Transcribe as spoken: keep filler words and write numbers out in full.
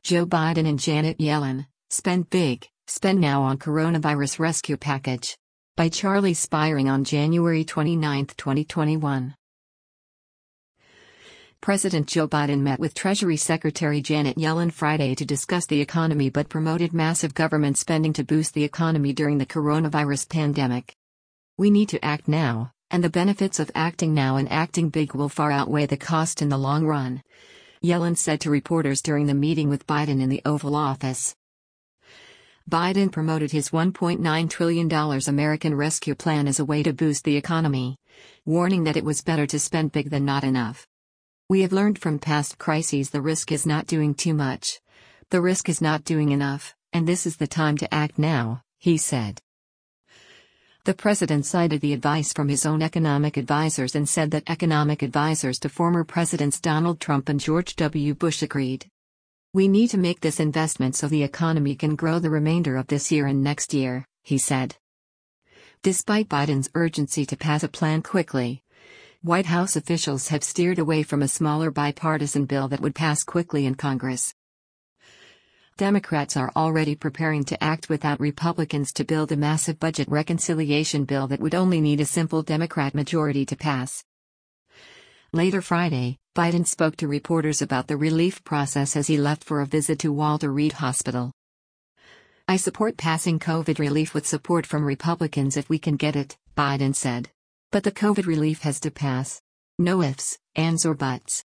Joe Biden and Janet Yellen, spend big, spend now on coronavirus rescue package. By Charlie Spiring on January twenty-ninth, twenty twenty-one. President Joe Biden met with Treasury Secretary Janet Yellen Friday to discuss the economy but promoted massive government spending to boost the economy during the coronavirus pandemic. We need to act now, and the benefits of acting now and acting big will far outweigh the cost in the long run, Yellen said to reporters during the meeting with Biden in the Oval Office. Biden promoted his one point nine trillion dollars American Rescue Plan as a way to boost the economy, warning that it was better to spend big than not enough. We have learned from past crises the risk is not doing too much. The risk is not doing enough, and this is the time to act now, he said. The president cited the advice from his own economic advisors and said that economic advisors to former presidents Donald Trump and George W. Bush agreed. We need to make this investment so the economy can grow the remainder of this year and next year, he said. Despite Biden's urgency to pass a plan quickly, White House officials have steered away from a smaller bipartisan bill that would pass quickly in Congress. Democrats are already preparing to act without Republicans to build a massive budget reconciliation bill that would only need a simple Democrat majority to pass. Later Friday, Biden spoke to reporters about the relief process as he left for a visit to Walter Reed Hospital. I support passing COVID relief with support from Republicans if we can get it, Biden said. But the COVID relief has to pass. No ifs, ands or buts.